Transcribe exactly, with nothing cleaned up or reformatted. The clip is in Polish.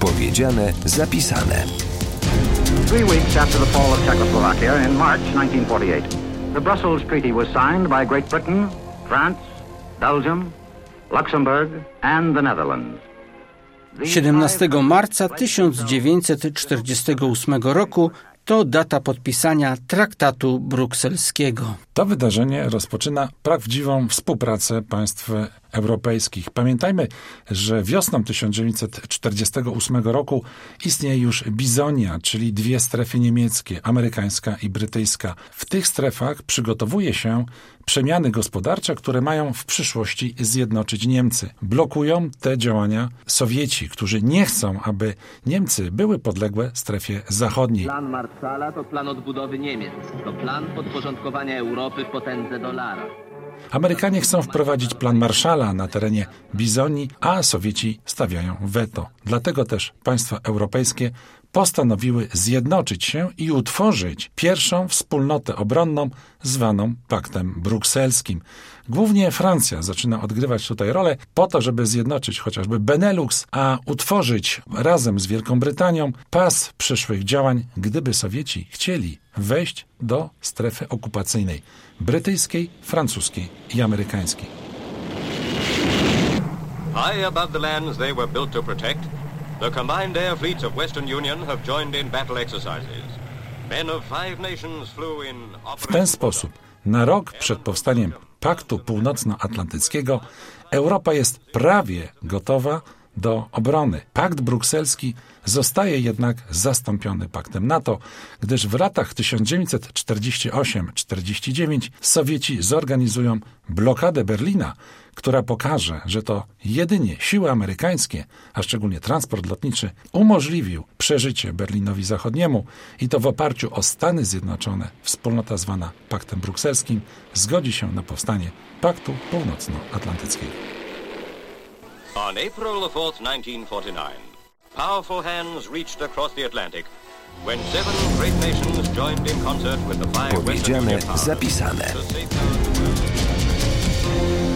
Powiedziane, zapisane. Three weeks after the fall of Czechoslovakia in March nineteen forty-eight, the Brussels Treaty was signed by Great Britain, France, Belgium, Luxembourg and the Netherlands. siedemnastego marca tysiąc dziewięćset czterdziestego ósmego roku to data podpisania traktatu brukselskiego. To wydarzenie rozpoczyna prawdziwą współpracę państw europejskich. Pamiętajmy, że wiosną tysiąc dziewięćset czterdziestego ósmego roku istnieje już Bizonia, czyli dwie strefy niemieckie, amerykańska i brytyjska. W tych strefach przygotowuje się przemiany gospodarcze, które mają w przyszłości zjednoczyć Niemcy. Blokują te działania Sowieci, którzy nie chcą, aby Niemcy były podległe strefie zachodniej. Plan Marszala to plan odbudowy Niemiec. To plan podporządkowania Europy potędze dolara. Amerykanie chcą wprowadzić plan Marszala na terenie Bizonii, a Sowieci stawiają weto. Dlatego też państwa europejskie postanowiły zjednoczyć się i utworzyć pierwszą wspólnotę obronną zwaną Paktem Brukselskim. Głównie Francja zaczyna odgrywać tutaj rolę po to, żeby zjednoczyć chociażby Benelux, a utworzyć razem z Wielką Brytanią pas przyszłych działań, gdyby Sowieci chcieli wejść do strefy okupacyjnej brytyjskiej, francuskiej i amerykańskiej. High above the lands they were built to protect, the combined air fleets of Western Union have joined in battle exercises. Men of five nations flew in W ten sposób, na rok przed powstaniem Paktu Północnoatlantyckiego, Europa jest prawie gotowa do obrony. Pakt brukselski zostaje jednak zastąpiony paktem NATO, gdyż w latach tysiąc dziewięćset czterdziesty ósmy czterdziesty dziewiąty Sowieci zorganizują blokadę Berlina, która pokaże, że to jedynie siły amerykańskie, a szczególnie transport lotniczy, umożliwił przeżycie Berlinowi Zachodniemu i to w oparciu o Stany Zjednoczone wspólnota zwana Paktem Brukselskim zgodzi się na powstanie Paktu Północnoatlantyckiego. On April the fourth, nineteen forty-nine, powerful hands reached across the Atlantic when seven great nations joined in concert with the five Western Powiedziane, Union powers zapisane. to safeguard the world.